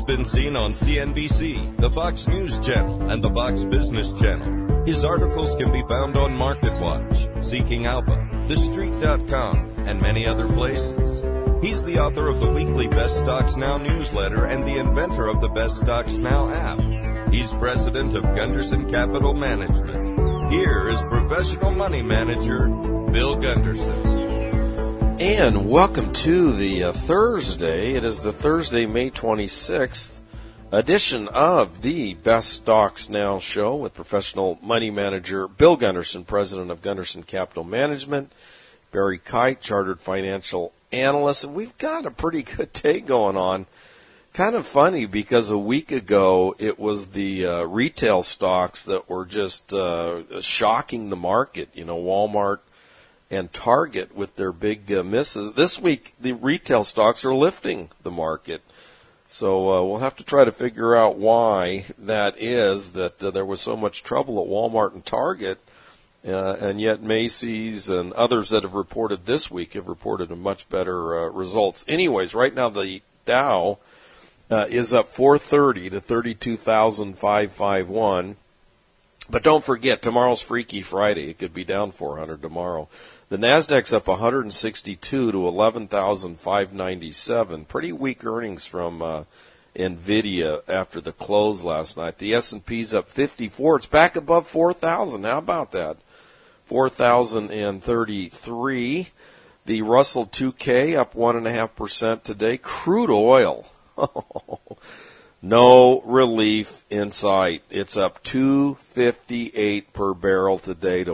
He's been seen on CNBC, the Fox News Channel, and the Fox Business Channel. His articles can be found on MarketWatch, Seeking Alpha, TheStreet.com, and many other places. He's the author of the weekly Best Stocks Now newsletter and the inventor of the Best Stocks Now app. He's president of Gunderson Capital Management. Here is professional money manager, Bill Gunderson. And welcome to the Thursday. It is the Thursday, May 26th edition of the Best Stocks Now show with professional money manager Bill Gunderson, president of Gunderson Capital Management, Barry Kite, chartered financial analyst. And we've got a pretty good day going on. Kind of funny because a week ago it was the retail stocks that were just shocking the market. You know, Walmart and Target with their big misses. This week, the retail stocks are lifting the market. So we'll have to try to figure out why that is, that there was so much trouble at Walmart and Target, and yet Macy's and others that have reported this week have reported a much better results. Anyways, right now the Dow is up 430 to 32,551. But don't forget, tomorrow's Freaky Friday. It could be down 400 tomorrow. The Nasdaq's up 162 to 11,597. Pretty weak earnings from NVIDIA after the close last night. The S&P's up 54. It's back above 4,000. How about that? 4,033. The Russell 2K up 1.5% today. Crude oil. No relief in sight. It's up $2.58 per barrel today to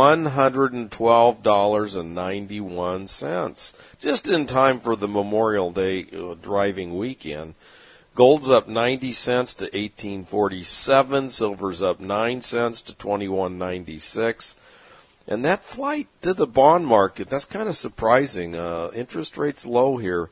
$112.91. Just in time for the Memorial Day driving weekend. Gold's up 90 cents to $18.47. Silver's up 9 cents to $21.96. And that flight to the bond market, that's kind of surprising. Interest rates low here.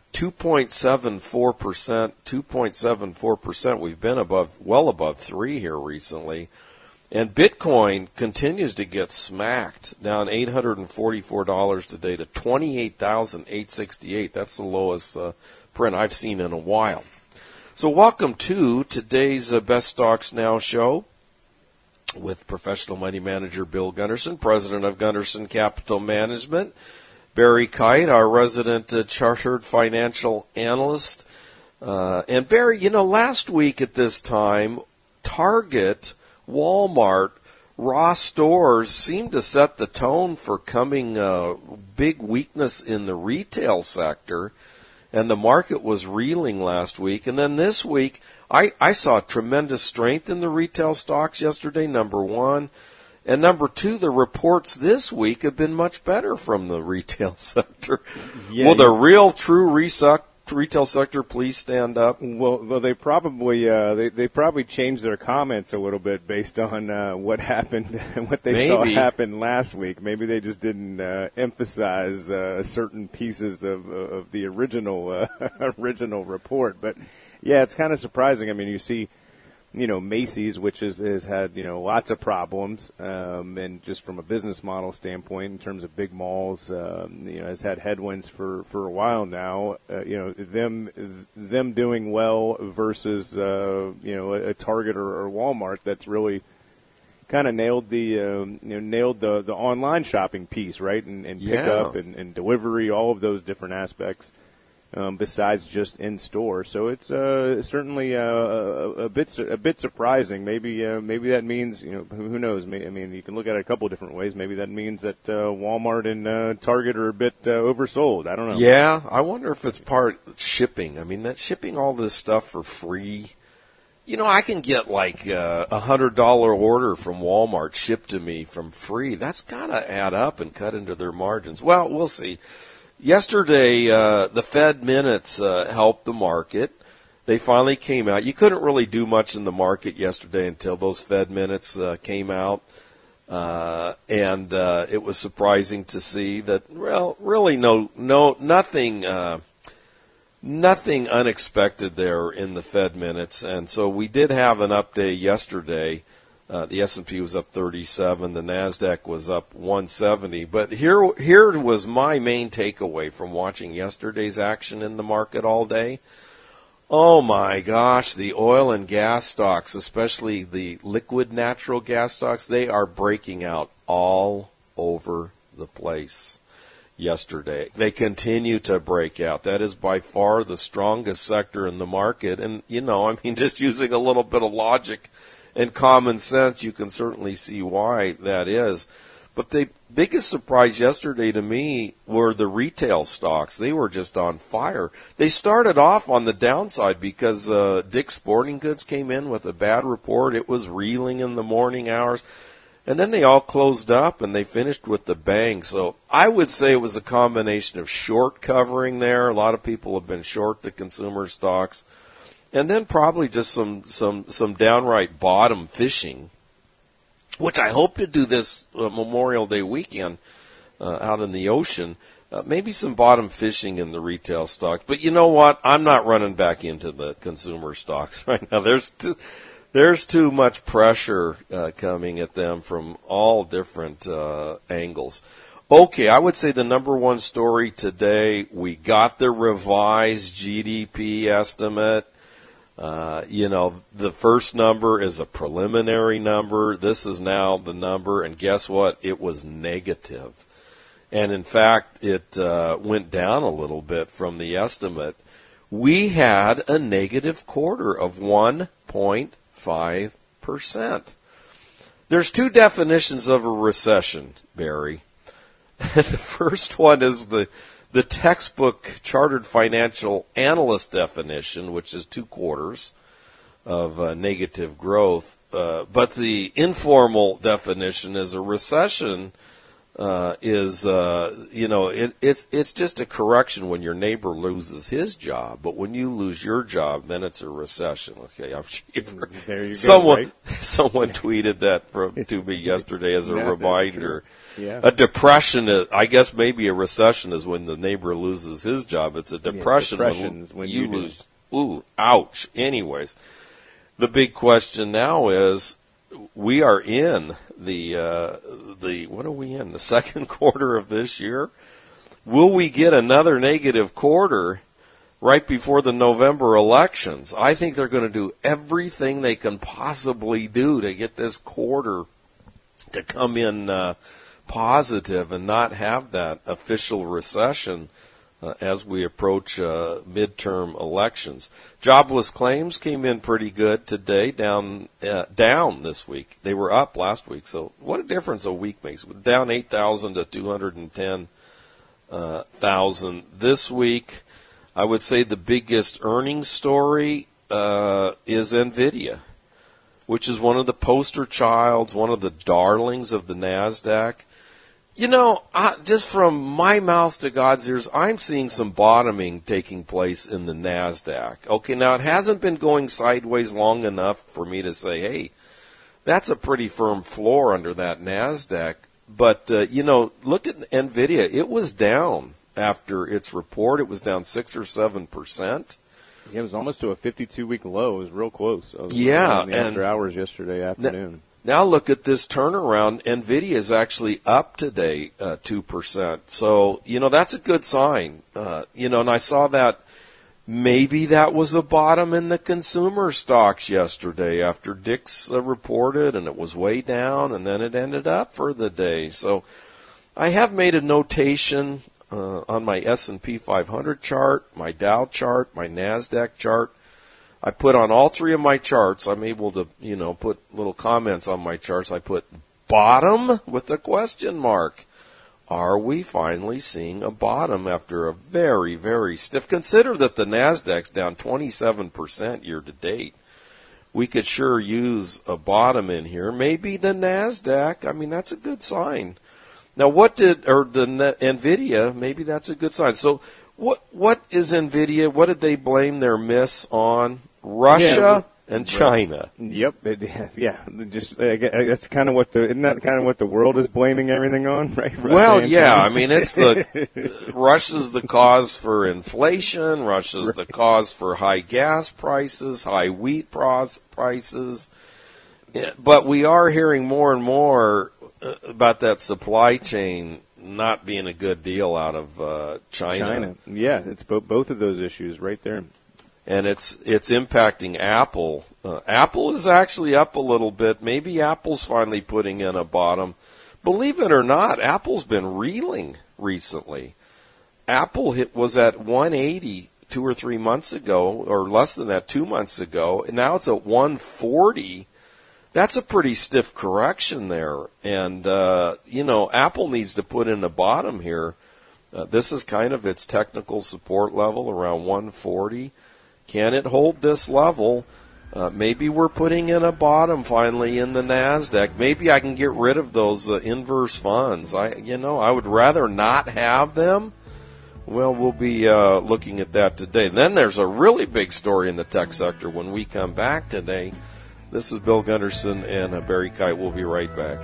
2.74%, 2.74%. We've been well above 3 here recently. And Bitcoin continues to get smacked, down $844 today to $28,868. That's the lowest print I've seen in a while. So welcome to today's Best Stocks Now show with professional money manager Bill Gunderson, president of Gunderson Capital Management. Barry Kite, our resident chartered financial analyst. And Barry, you know, last week at this time, Target, Walmart, Ross Stores seemed to set the tone for coming big weakness in the retail sector. And the market was reeling last week. And then this week, I saw tremendous strength in the retail stocks yesterday, number one. And number two, the reports this week have been much better from the retail sector. Yeah, will the real, true retail sector please stand up? Well, they probably they probably changed their comments a little bit based on what happened and what they saw happen last week. Maybe they just didn't emphasize certain pieces of the original original report. But yeah, it's kind of surprising. I mean, you see, you know, Macy's, which has had, you know, lots of problems, and just from a business model standpoint in terms of big malls, you know, has had headwinds for a while now. You know, them doing well versus, you know, a Target or Walmart that's really kind of nailed the online shopping piece, right? And pickup and delivery, all of those different aspects. Besides just in store, so it's certainly a bit surprising. Maybe that means, you know, who knows? I mean, you can look at it a couple of different ways. Maybe that means that Walmart and Target are a bit oversold. I don't know. Yeah, I wonder if it's part shipping. I mean, that shipping all this stuff for free. You know, I can get like a $100 order from Walmart shipped to me from free. That's got to add up and cut into their margins. Well, we'll see. Yesterday, the Fed minutes helped the market. They finally came out. You couldn't really do much in the market yesterday until those Fed minutes came out. And it was surprising to see that, well, really nothing unexpected there in the Fed minutes. And so we did have an update yesterday. The S&P was up 37. The NASDAQ was up 170. But here was my main takeaway from watching yesterday's action in the market all day. Oh my gosh, the oil and gas stocks, especially the liquid natural gas stocks, they are breaking out all over the place yesterday. They continue to break out. That is by far the strongest sector in the market. And, just using a little bit of logic and common sense, you can certainly see why that is. But the biggest surprise yesterday to me were the retail stocks. They were just on fire. They started off on the downside because Dick's Sporting Goods came in with a bad report. It was reeling in the morning hours. And then they all closed up and they finished with the bang. So I would say it was a combination of short covering there. A lot of people have been short the consumer stocks. And then probably just some downright bottom fishing, which I hope to do this Memorial Day weekend out in the ocean. Maybe some bottom fishing in the retail stocks. But you know what? I'm not running back into the consumer stocks right now. There's too much pressure coming at them from all different angles. Okay, I would say the number one story today, we got the revised GDP estimate. The first number is a preliminary number. This is now the number, and guess what? It was negative. And in fact, it went down a little bit from the estimate. We had a negative quarter of 1.5%. There's two definitions of a recession, Barry. The first one is the textbook chartered financial analyst definition, which is 2 quarters of negative growth. But the informal definition is a recession it's just a correction when your neighbor loses his job. But when you lose your job, then it's a recession. Okay, I'm sure there you someone go, right? Someone tweeted that to me yesterday as a reminder. Yeah. A depression, I guess maybe a recession is when the neighbor loses his job. It's a depression when you lose. Ooh, ouch. Anyways, the big question now is, we are in what are we in? The second quarter of this year? Will we get another negative quarter right before the November elections? I think they're going to do everything they can possibly do to get this quarter to come in positive and not have that official recession as we approach midterm elections. Jobless claims came in pretty good today, down this week. They were up last week, so what a difference a week makes. Down 8,000 to 210,000 this week. I would say the biggest earnings story is NVIDIA, which is one of the poster childs, one of the darlings of the NASDAQ. Just from my mouth to God's ears, I'm seeing some bottoming taking place in the NASDAQ. Okay, now it hasn't been going sideways long enough for me to say, hey, that's a pretty firm floor under that NASDAQ. But, look at NVIDIA. It was down after its report. It was down 6 or 7%. Yeah, it was almost to a 52-week low. It was real close. After hours yesterday afternoon. Now look at this turnaround. NVIDIA is actually up today 2%. So, that's a good sign. And I saw that maybe that was a bottom in the consumer stocks yesterday after Dick's reported, and it was way down, and then it ended up for the day. So I have made a notation on my S&P 500 chart, my Dow chart, my NASDAQ chart. I put on all three of my charts, I'm able to, put little comments on my charts. I put bottom with a question mark. Are we finally seeing a bottom after a very, very stiff? Consider that the NASDAQ's down 27% year to date. We could sure use a bottom in here. Maybe the NASDAQ, that's a good sign. Now NVIDIA, maybe that's a good sign. So what is NVIDIA? What did they blame their miss on? Russia and China. Yep. That's kind of isn't that kind of what the world is blaming everything on, right? Well, yeah. It's Russia's the cause for inflation. Russia's the cause for high gas prices, high wheat prices. But we are hearing more and more about that supply chain not being a good deal out of China. Yeah, it's both of those issues right there. and it's impacting Apple. Apple is actually up a little bit. Maybe Apple's finally putting in a bottom. Believe it or not, Apple's been reeling recently. Apple was at 180 2 or 3 months ago, or less than that, 2 months ago, and now it's at 140. That's a pretty stiff correction there. And, Apple needs to put in a bottom here. This is kind of its technical support level around 140. Can it hold this level? Maybe we're putting in a bottom finally in the NASDAQ. Maybe I can get rid of those inverse funds. I would rather not have them. Well, we'll be looking at that today. Then there's a really big story in the tech sector when we come back today. This is Bill Gunderson and Barry Kite. We'll be right back.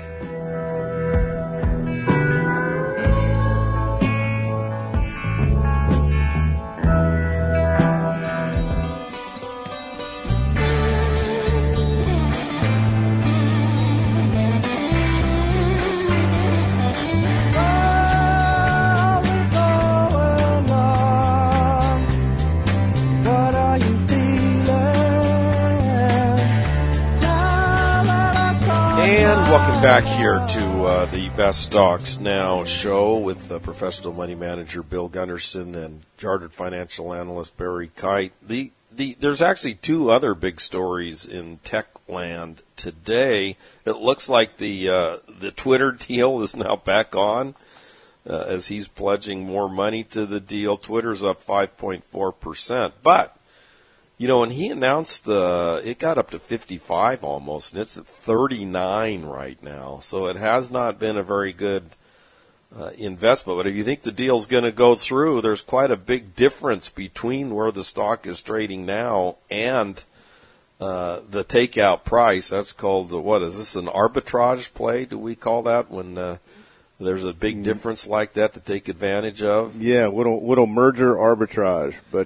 Welcome back here to the Best Stocks Now show with professional money manager Bill Gunderson and chartered financial analyst Barry Kite. There's actually two other big stories in tech land today. It looks like the Twitter deal is now back on as he's pledging more money to the deal. Twitter's up 5.4%, but when he announced it got up to 55 almost, and it's at 39 right now. So it has not been a very good investment. But if you think the deal's going to go through, there's quite a big difference between where the stock is trading now and the takeout price. That's called, what is this, an arbitrage play? Do we call that when there's a big difference like that to take advantage of? Yeah, little merger arbitrage. But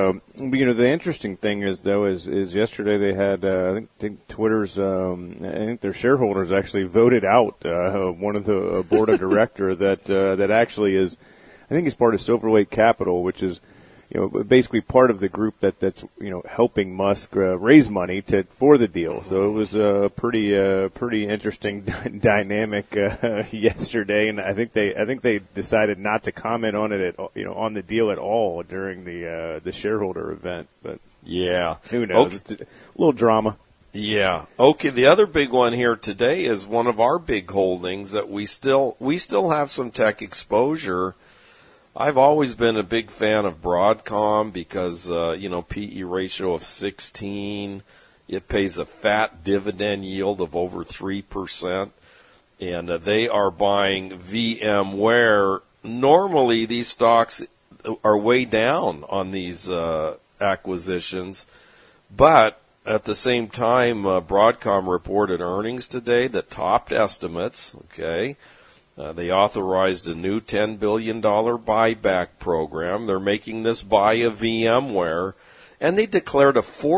the interesting thing is yesterday they had I think Twitter's I think their shareholders actually voted out one of the board of director that actually is, I think he's part of Silverlake Capital, which is basically part of the group that's helping Musk raise money for the deal. So it was a pretty interesting dynamic yesterday, and I think they decided not to comment on it on the deal at all during the shareholder event. But yeah, who knows? Okay. It's a little drama. Yeah. Okay. The other big one here today is one of our big holdings that we still have some tech exposure. I've always been a big fan of Broadcom because, PE ratio of 16. It pays a fat dividend yield of over 3%. And they are buying VMware. Normally, these stocks are way down on these acquisitions. But at the same time, Broadcom reported earnings today that topped estimates, okay? They authorized a new $10 billion buyback program. They're making this buy of VMware. And they declared a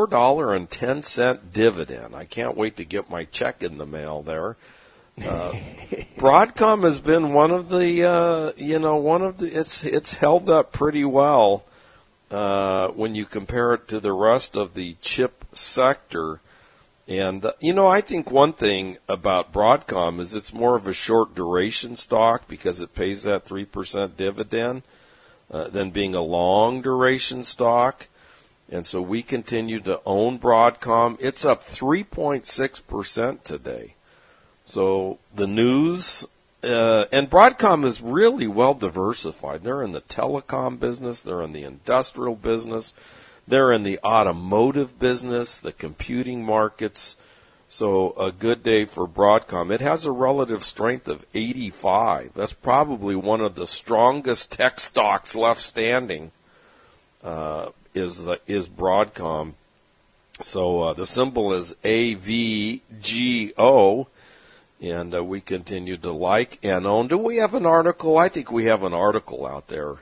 $4.10 dividend. I can't wait to get my check in the mail there. Broadcom has been one of the, it's held up pretty well when you compare it to the rest of the chip sector. And, I think one thing about Broadcom is it's more of a short duration stock because it pays that 3% dividend than being a long duration stock. And so we continue to own Broadcom. It's up 3.6% today. So the news, and Broadcom is really well diversified. They're in the telecom business. They're in the industrial business. They're in the automotive business, the computing markets. So a good day for Broadcom. It has a relative strength of 85. That's probably one of the strongest tech stocks left standing, is Broadcom. So the symbol is AVGO, and we continue to like and own. Do we have an article? I think we have an article out there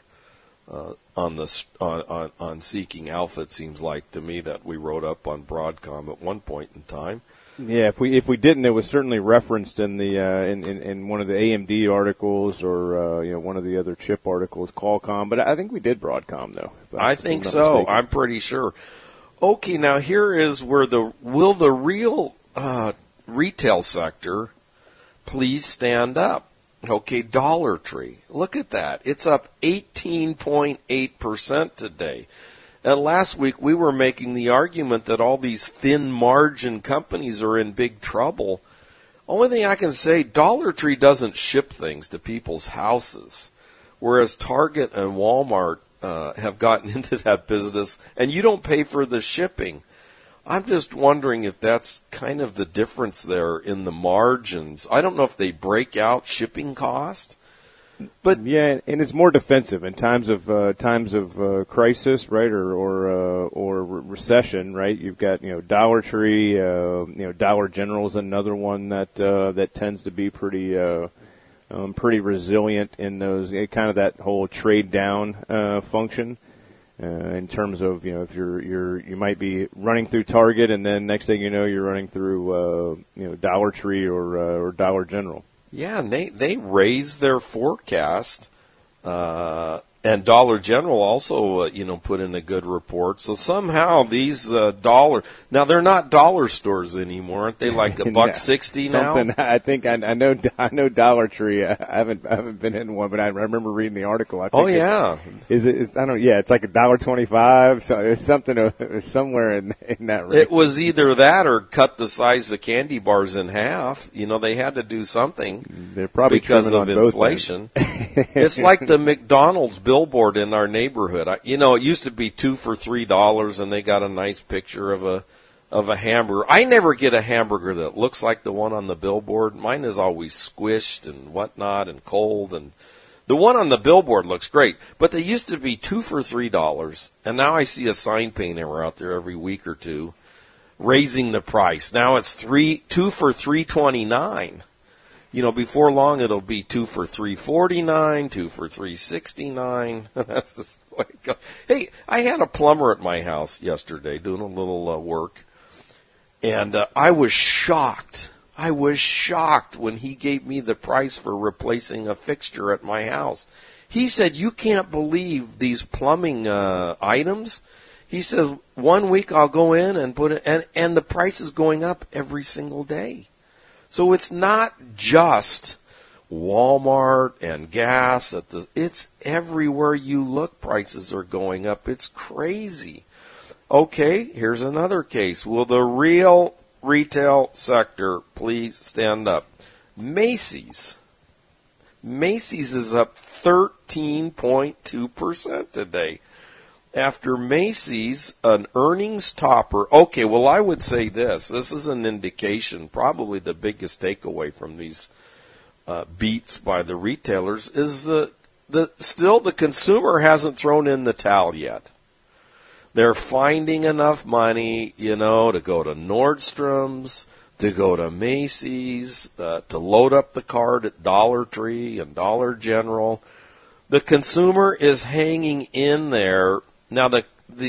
on Seeking Alpha. It seems like to me that we wrote up on Broadcom at one point in time. Yeah, if we didn't, it was certainly referenced in the in one of the AMD articles or one of the other chip articles, Qualcomm. But I think we did Broadcom though. I think so. Mistaken. I'm pretty sure. Okay, now here is where will the real retail sector please stand up? Okay, Dollar Tree. Look at that. It's up 18.8% today. And last week we were making the argument that all these thin margin companies are in big trouble. Only thing I can say, Dollar Tree doesn't ship things to people's houses, whereas Target and Walmart have gotten into that business, and you don't pay for the shipping. I'm just wondering if that's kind of the difference there in the margins. I don't know if they break out shipping cost, but yeah, and it's more defensive in times of crisis, right, or recession, right? You've got Dollar Tree, Dollar General is another one that tends to be pretty resilient in those kind of that whole trade down function. In terms of if you might be running through Target and then next thing you know you're running through Dollar Tree or Dollar General. Yeah, and they raised their forecast, and Dollar General also put in a good report. So somehow these now they're not dollar stores anymore, aren't they? Like $1.60 now. I think I know Dollar Tree. I haven't been in one, but I remember reading the article. I think it's like $1.25. So it's something somewhere in that range. It was either that or cut the size of candy bars in half. They had to do something. They're probably because of inflation. It's like the McDonald's billboard in our neighborhood. It used to be 2 for $3, and they got a nice picture of a hamburger. I never get a hamburger that looks like the one on the billboard. Mine is always squished and whatnot and cold, and the one on the billboard looks great. But they used to be 2 for $3, and now I see a sign painter out there every week or two raising the price. Now it's 2 for $3.29. Before long it'll be 2 for $3.49, 2 for $3.69. That's just the way it goes. Hey, I had a plumber at my house yesterday doing a little work, and I was shocked. I was shocked when he gave me the price for replacing a fixture at my house. He said, "You can't believe these plumbing items." He says, "1 week I'll go in and put it, and the price is going up every single day." So it's not just Walmart and gas it's everywhere you look, prices are going up. It's crazy. Okay, here's another case. Will the real retail sector please stand up? Macy's. Macy's is up 13.2% today. After Macy's, an earnings topper. Okay, well, I would say this. This is an indication, probably the biggest takeaway from these beats by the retailers is still the consumer hasn't thrown in the towel yet. They're finding enough money, to go to Nordstrom's, to go to Macy's, to load up the cart at Dollar Tree and Dollar General. The consumer is hanging in there. Now the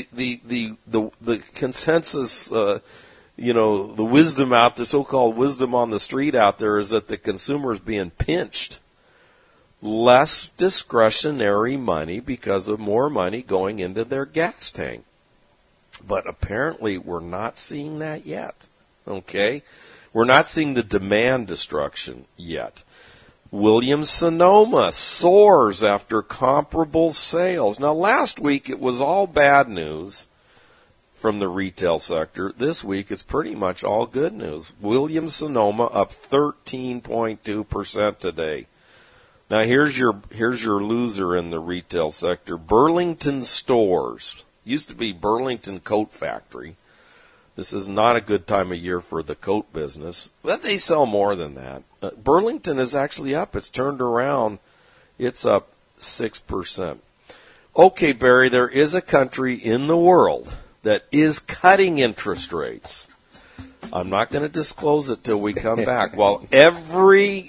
consensus, the wisdom out there, so-called wisdom on the street out there, is that the consumer is being pinched. Less discretionary money because of more money going into their gas tank. But apparently we're not seeing that yet. Okay? We're not seeing the demand destruction yet. Williams-Sonoma soars after comparable sales. Now, last week it was all bad news from the retail sector. This week it's pretty much all good news. Williams-Sonoma up 13.2% today. Now, here's your loser in the retail sector. Burlington Stores. Used to be Burlington Coat Factory. This is not a good time of year for the coat business, but they sell more than that. Burlington is actually up. It's turned around. It's up 6%. Okay, Barry, there is a country in the world that is cutting interest rates. I'm not going to disclose it till we come back. Well, every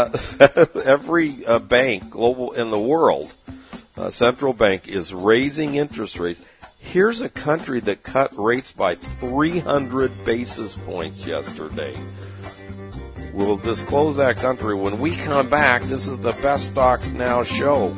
bank global in the world, central bank, is raising interest rates. Here's a country that cut rates by 300 basis points yesterday. We'll disclose that country when we come back. This is the Best Stocks Now show.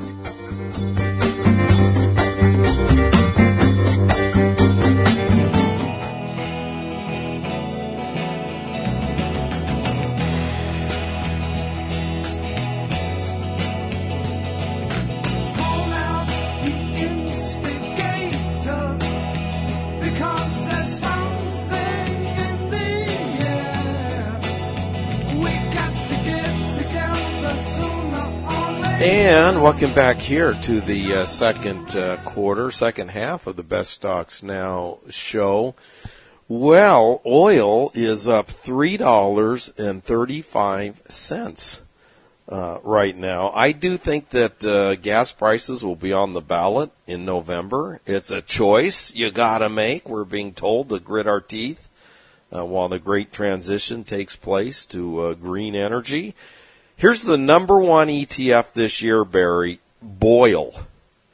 And welcome back here to the second half of the Best Stocks Now show. Well, oil is up $3.35 right now. I do think that gas prices will be on the ballot in November. It's a choice you got to make. We're being told to grit our teeth while the great transition takes place to green energy. Here's the number one ETF this year, Barry, BOIL,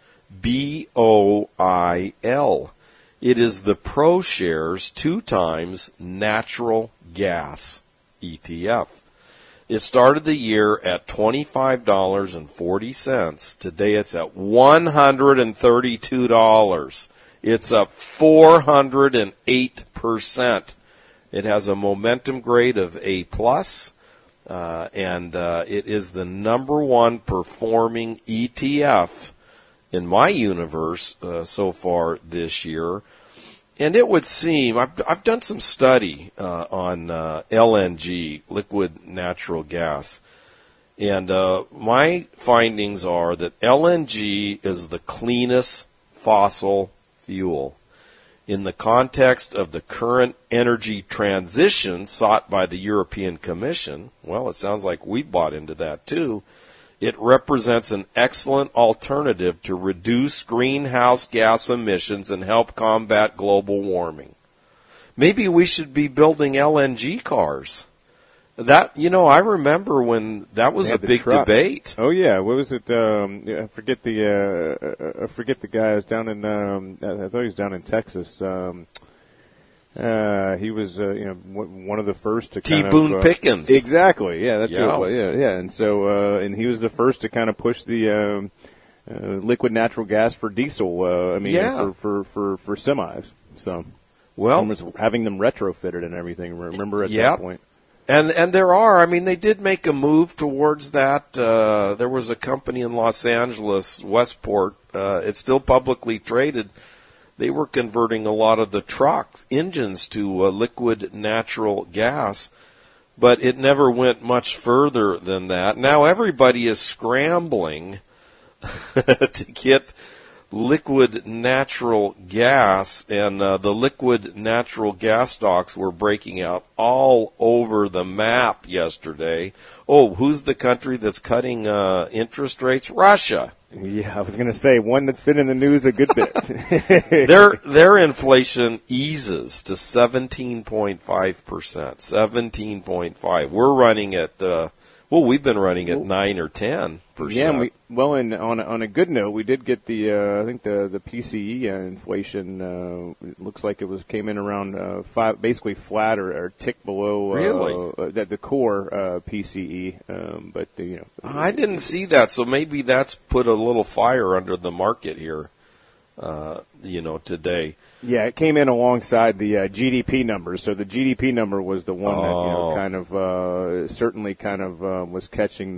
B-O-I-L. It is the ProShares 2 times natural gas ETF. It started the year at $25.40. Today it's at $132. It's up 408%. It has a momentum grade of A+. And it is the number one performing ETF in my universe so far this year. And it would seem, I've done some study on LNG, liquid natural gas, and my findings are that LNG is the cleanest fossil fuel. In the context of the current energy transition sought by the European Commission, well, it sounds like we bought into that too, it represents an excellent alternative to reduce greenhouse gas emissions and help combat global warming. Maybe we should be building LNG cars. That, I remember when that was a big debate. Oh yeah, what was it? I forget the guy. I was down in. I thought he was down in Texas. He was, one of the first to T. Boone Pickens. Exactly. Yeah, that's what. Yeah. And so, and he was the first to kind of push the liquid natural gas for diesel. For semis. So, well, was having them retrofitted and everything. Remember at that point. And there are, they did make a move towards that. There was a company in Los Angeles, Westport, it's still publicly traded. They were converting a lot of the truck engines to liquid natural gas, but it never went much further than that. Now everybody is scrambling to get liquid natural gas, and the liquid natural gas stocks were breaking out all over the map yesterday. Oh, who's the country that's cutting interest rates? Russia. Yeah, I was going to say one that's been in the news a good bit. Their inflation eases to 17.5%. 17.5. We're running at we've been running at 9 or 10%. Yeah, and on a good note, we did get I think the PCE inflation. It looks like it came in around 5, basically flat or tick below. Really? The core PCE, but I didn't see that, so maybe that's put a little fire under the market here. Today. Yeah, it came in alongside the GDP numbers. So the GDP number was the one that kind of was catching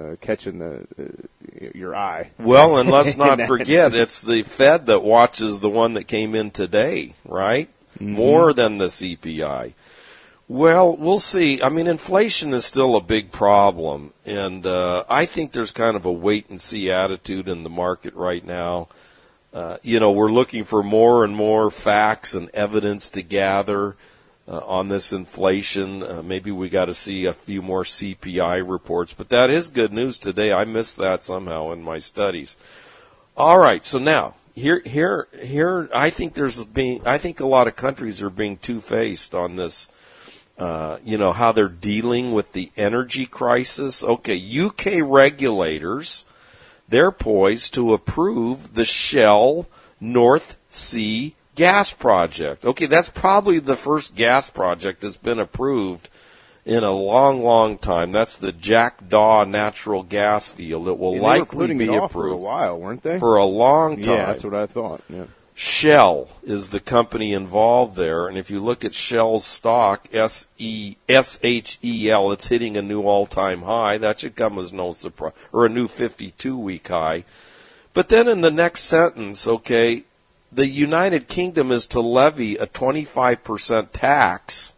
your eye. Well, and let's not forget, it's the Fed that watches the one that came in today, right? Mm-hmm. More than the CPI. Well, we'll see. Inflation is still a big problem, and I think there's kind of a wait-and-see attitude in the market right now. We're looking for more and more facts and evidence to gather on this inflation. Maybe we got to see a few more CPI reports, but that is good news today. I missed that somehow in my studies. All right, so now here, I think I think a lot of countries are being two-faced on this. How they're dealing with the energy crisis. Okay, UK regulators. They're poised to approve the Shell North Sea gas project. Okay, that's probably the first gas project that's been approved in a long, long time. That's the Jackdaw natural gas field. It will likely be approved for a while, weren't they? For a long time. Yeah, that's what I thought. Yeah. Shell is the company involved there, and if you look at Shell's stock, SHEL, it's hitting a new all-time high. That should come as no surprise, or a new 52-week high. But then in the next sentence, okay, the United Kingdom is to levy a 25% tax,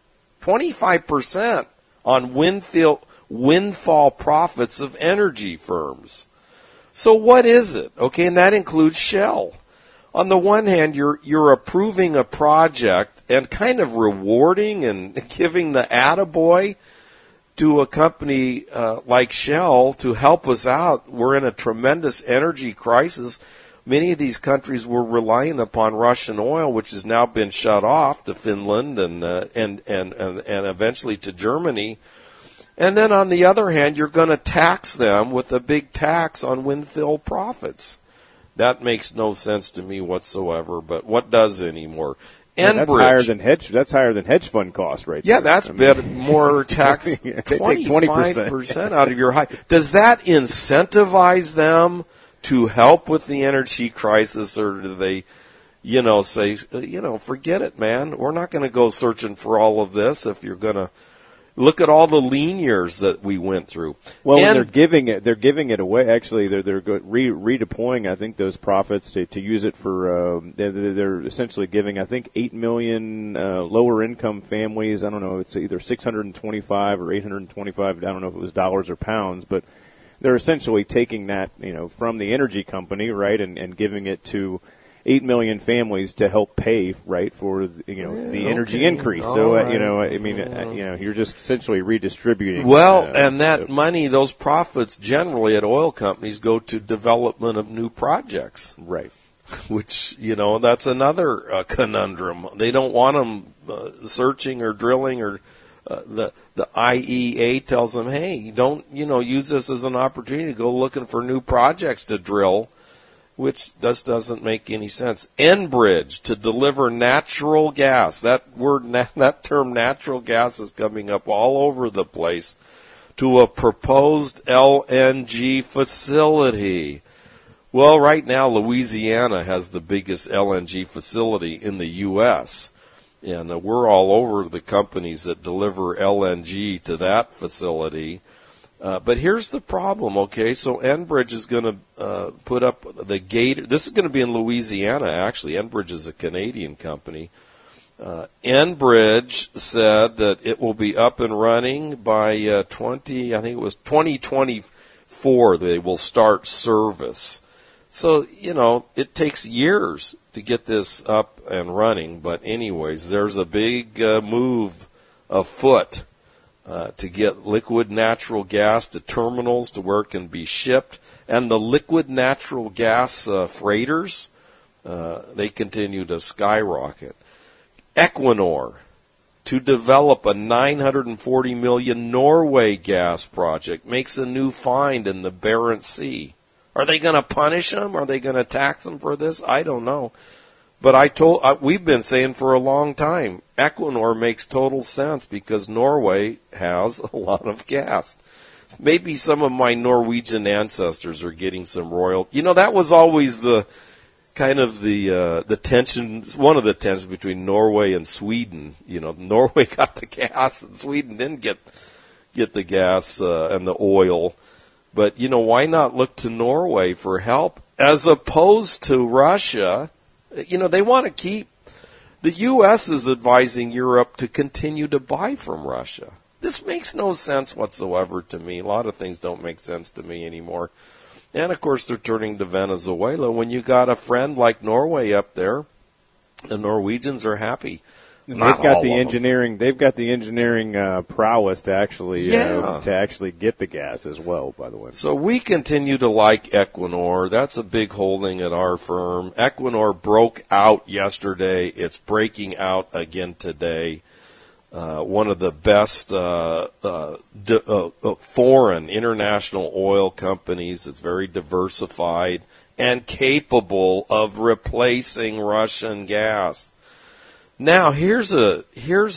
25% on windfall profits of energy firms. So what is it? Okay, and that includes Shell. On the one hand, you're approving a project and kind of rewarding and giving the attaboy to a company like Shell to help us out. We're in a tremendous energy crisis. Many of these countries were relying upon Russian oil, which has now been shut off to Finland and eventually to Germany. And then on the other hand, you're going to tax them with a big tax on windfall profits. That makes no sense to me whatsoever, but what does anymore? That's higher than hedge fund costs, right? Yeah, that's more tax, 25% out of your high. Does that incentivize them to help with the energy crisis, or do they, say, forget it, man. We're not going to go searching for all of this if you're going to. Look at all the lean years that we went through. Well, and they're giving it away. Actually, they're redeploying, I think, those profits to use it for. They're essentially giving, I think, 8 million lower income families. I don't know. It's either 625 or 825. I don't know if it was dollars or pounds, but they're essentially taking that, from the energy company, right, and giving it to 8 million families to help pay, right, for the energy increase. So you're just essentially redistributing. Well, and that money, those profits, generally at oil companies go to development of new projects, right? Which that's another conundrum. They don't want them searching or drilling, or the IEA tells them, hey, don't use this as an opportunity to go looking for new projects to drill. Which doesn't make any sense. Enbridge to deliver natural gas. That term natural gas is coming up all over the place, to a proposed LNG facility. Well, right now Louisiana has the biggest LNG facility in the U.S., and we're all over the companies that deliver LNG to that facility. But here's the problem, okay? So Enbridge is going to put up the Gator. This is going to be in Louisiana, actually. Enbridge is a Canadian company. Enbridge said that it will be up and running by 2024. They will start service. So, it takes years to get this up and running. But anyways, there's a big move afoot to get liquid natural gas to terminals to where it can be shipped. And the liquid natural gas freighters, they continue to skyrocket. Equinor to develop a $940 million Norway gas project makes a new find in the Barents Sea. Are they going to punish them? Are they going to tax them for this? I don't know. But we've been saying for a long time, Equinor makes total sense because Norway has a lot of gas. Maybe some of my Norwegian ancestors are getting some royalty. That was always the kind of the tension, one of the tensions between Norway and Sweden. Norway got the gas and Sweden didn't get the gas and the oil. But, why not look to Norway for help as opposed to Russia? They want to keep. The U.S. is advising Europe to continue to buy from Russia. This makes no sense whatsoever to me. A lot of things don't make sense to me anymore. And, of course, they're turning to Venezuela. When you got a friend like Norway up there, the Norwegians are happy. They've got the engineering. They've got the engineering prowess to actually get the gas as well. By the way, so we continue to like Equinor. That's a big holding at our firm. Equinor broke out yesterday. It's breaking out again today. One of the best foreign international oil companies. It's very diversified and capable of replacing Russian gas. Now, here's another,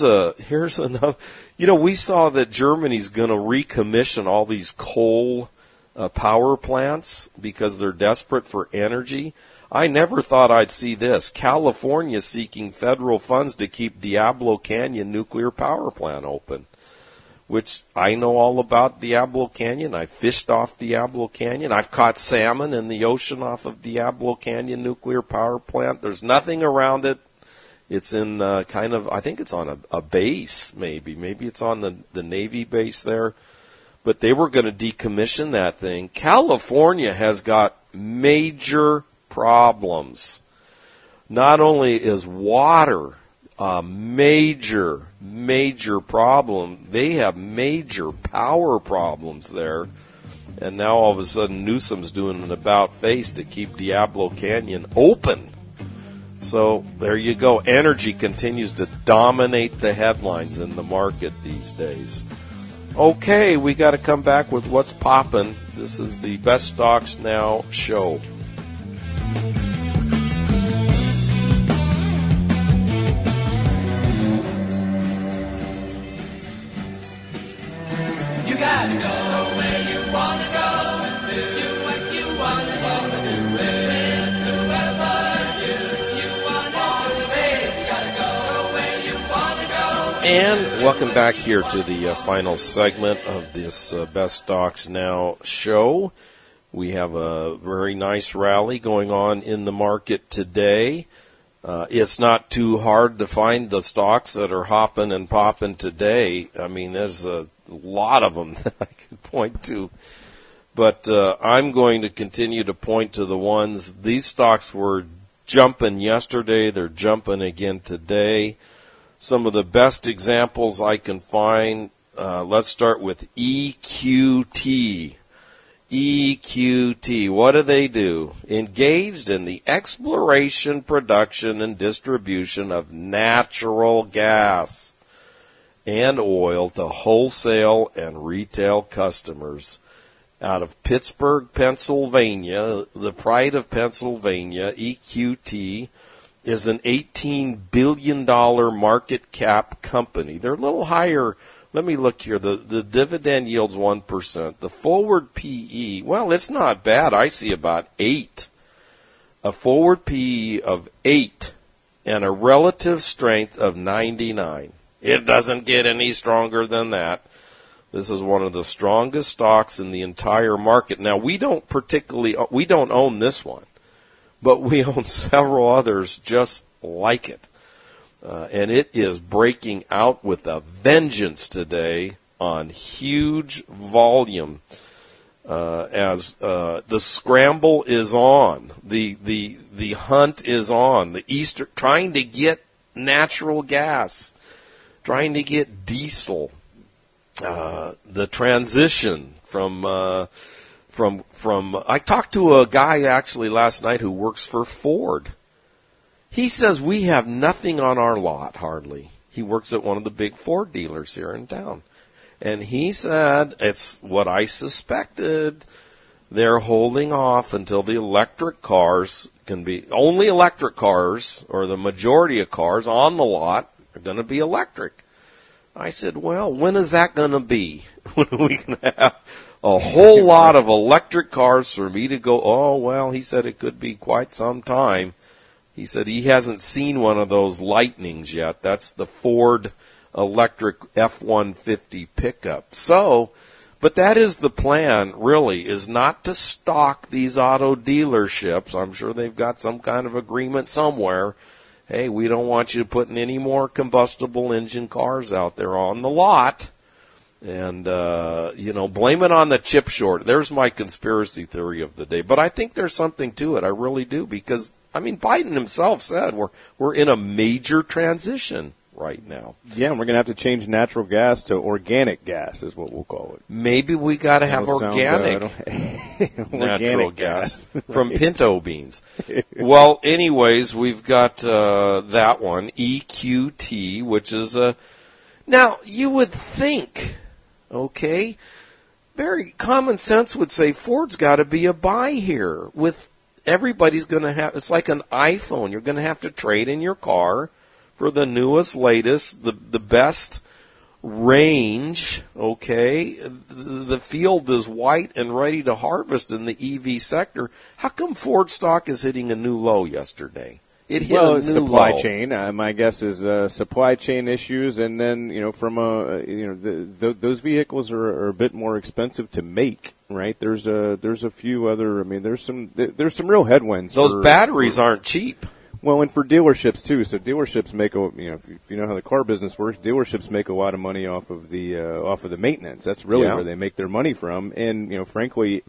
we saw that Germany's going to recommission all these coal power plants because they're desperate for energy. I never thought I'd see this. California seeking federal funds to keep Diablo Canyon nuclear power plant open, which I know all about Diablo Canyon. I fished off Diablo Canyon. I've caught salmon in the ocean off of Diablo Canyon nuclear power plant. There's nothing around it. It's in I think it's on a base, maybe. Maybe it's on the Navy base there. but they were going to decommission that thing. California has got major problems. Not only is water a major problem, they have major power problems there. And now all of a sudden Newsom's doing an about-face to keep Diablo Canyon open. So there you go. Energy continues to dominate the headlines in the market these days. Okay, we got to come back with what's poppin'. This is the Best Stocks Now show. You gotta go where you wanna go and do what you wanna do. Whoever you wanna do, you gotta go where you wanna go. And welcome back here to the final segment of this Best Stocks Now show. We have a very nice rally going on in the market today. It's not too hard to find the stocks that are hopping and popping today. I mean, there's a lot of them that I could point to. But I'm going to continue to point to the ones. These stocks were jumping yesterday. They're jumping again today. Some of the best examples I can find, let's start with EQT. EQT, what do? Engaged in the exploration, production, and distribution of natural gas and oil to wholesale and retail customers. Out of Pittsburgh, Pennsylvania, the pride of Pennsylvania, EQT is an $18 billion market cap company. They're a little higher. Let me look here. The dividend yield's 1%. The forward PE, well, it's not bad. I see about 8. A forward PE of 8 and a relative strength of 99. It doesn't get any stronger than that. This is one of the strongest stocks in the entire market. Now, we don't own this one, but we own several others just like it. And it is breaking out with a vengeance today on huge volume as the scramble is on. The hunt is on. Trying to get natural gas, trying to get diesel. The transition from I talked to a guy actually last night who works for Ford. He says we have nothing on our lot, hardly. He works at one of the big Ford dealers here in town. And he said, it's what I suspected. They're holding off until the electric cars only electric cars, or the majority of cars on the lot, are going to be electric. I said, well, when is that going to be? When are we going to have a whole lot of electric cars for me to go, oh, well, he said it could be quite some time. He said he hasn't seen one of those Lightnings yet. That's the Ford electric F-150 pickup. So, but that is the plan, really, is not to stock these auto dealerships. I'm sure they've got some kind of agreement somewhere. Hey, we don't want you putting any more combustible engine cars out there on the lot. And, blame it on the chip short. There's my conspiracy theory of the day. But I think there's something to it. I really do. Because, Biden himself said we're in a major transition right now. Yeah, and we're going to have to change natural gas to organic gas is what we'll call it. Maybe we got to have organic natural gas from pinto beans. Well, anyways, we've got that one, EQT, which is now, you would think, okay, very common sense would say Ford's got to be a buy here. With everybody's going to have, it's like an iPhone. You're going to have to trade in your car for the newest, latest, the best range, okay? The field is white and ready to harvest in the EV sector. How come Ford stock is hitting a new low yesterday? It hit a new supply low. chain. My guess is supply chain issues, and then those vehicles are a bit more expensive to make, right? There's a few other. There's some real headwinds. Those batteries aren't cheap. Well, and for dealerships too. So dealerships make if you know how the car business works, dealerships make a lot of money off of the maintenance. That's really where they make their money from. And frankly,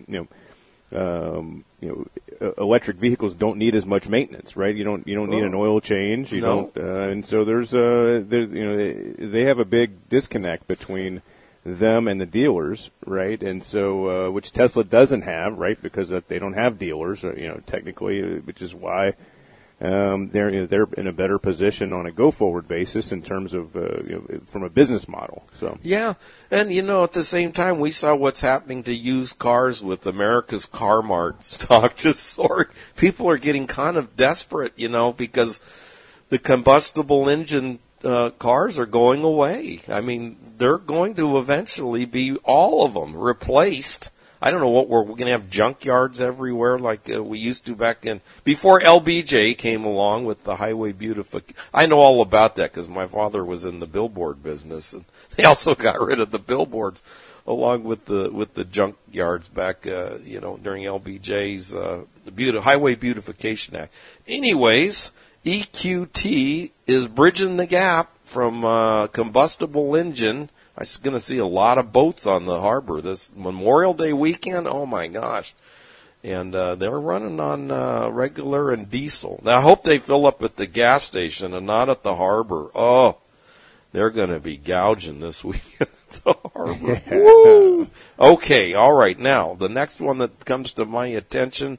electric vehicles don't need as much maintenance, right? You don't need an oil change. You don't, and so they have a big disconnect between them and the dealers, right? And so, which Tesla doesn't have, right? Because they don't have dealers, technically, which is why they're in a better position on a go-forward basis in terms of from a business model. So yeah, and at the same time, we saw what's happening to used cars with America's Car Mart stock just soared. People are getting kind of desperate, because the combustible engine cars are going away. I mean, they're going to eventually be all of them replaced. I don't know what we're going to have junkyards everywhere like we used to back before LBJ came along with the highway beautification. I know all about that because my father was in the billboard business, and they also got rid of the billboards along with the junkyards back, during LBJ's Highway Beautification Act. Anyways, EQT is bridging the gap from combustible engine. I'm going to see a lot of boats on the harbor this Memorial Day weekend. Oh, my gosh. And they're running on regular and diesel. Now, I hope they fill up at the gas station and not at the harbor. Oh, they're going to be gouging this weekend at the harbor. Woo! Okay, all right. Now, the next one that comes to my attention,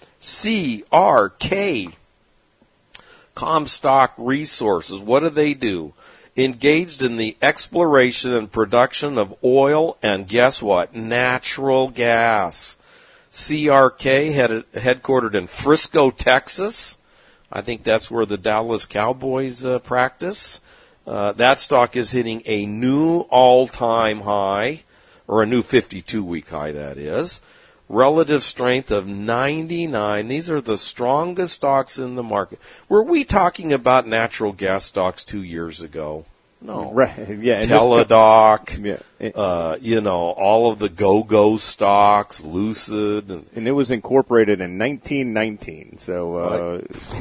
CRK, Comstock Resources. What do? Engaged in the exploration and production of oil and, guess what, natural gas. CRK headquartered in Frisco, Texas. I think that's where the Dallas Cowboys practice. That stock is hitting a new all-time high, or a new 52-week high, that is. Relative strength of 99. These are the strongest stocks in the market. Were we talking about natural gas stocks 2 years ago? No. Right. Yeah. Teladoc. Yeah. All of the go-go stocks, Lucid. And it was incorporated in 1919. So,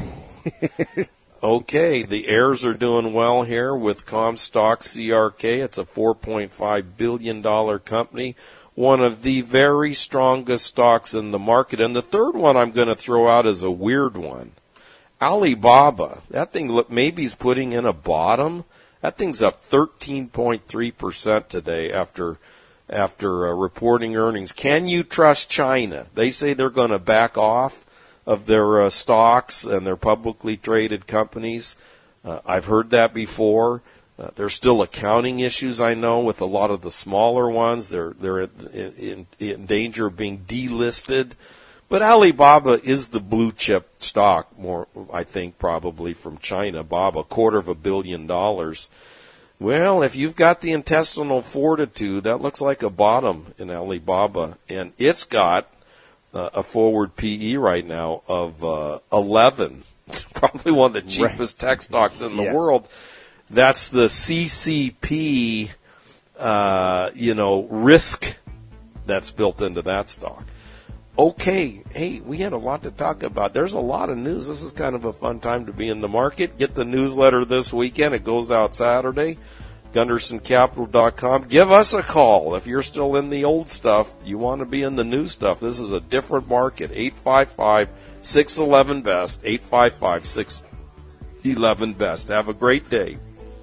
Okay, the heirs are doing well here with Comstock CRK. It's a $4.5 billion company. One of the very strongest stocks in the market. And the third one I'm going to throw out is a weird one. Alibaba. That thing maybe is putting in a bottom. That thing's up 13.3% today after reporting earnings. Can you trust China? They say they're going to back off of their stocks and their publicly traded companies. I've heard that before. There's still accounting issues, I know, with a lot of the smaller ones. They're in danger of being delisted. But Alibaba is the blue chip stock, more, I think, probably from China. Baba, $250 million. Well, if you've got the intestinal fortitude, that looks like a bottom in Alibaba. And it's got a forward PE right now of 11. It's probably one of the cheapest tech stocks in the world. That's the CCP, risk that's built into that stock. Okay, hey, we had a lot to talk about. There's a lot of news. This is kind of a fun time to be in the market. Get the newsletter this weekend. It goes out Saturday. GundersonCapital.com. Give us a call. If you're still in the old stuff, you want to be in the new stuff. This is a different market. 855-611-BEST. 855-611-BEST. Have a great day.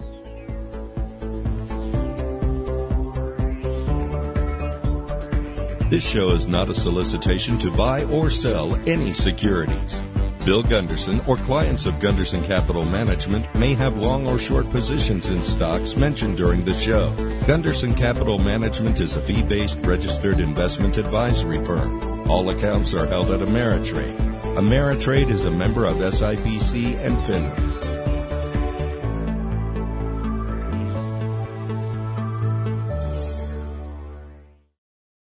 This show is not a solicitation to buy or sell any securities. Bill Gunderson or clients of Gunderson Capital Management may have long or short positions in stocks mentioned during the show. Gunderson Capital Management is a fee-based registered investment advisory firm. All accounts are held at Ameritrade. Ameritrade is a member of SIPC and FINRA.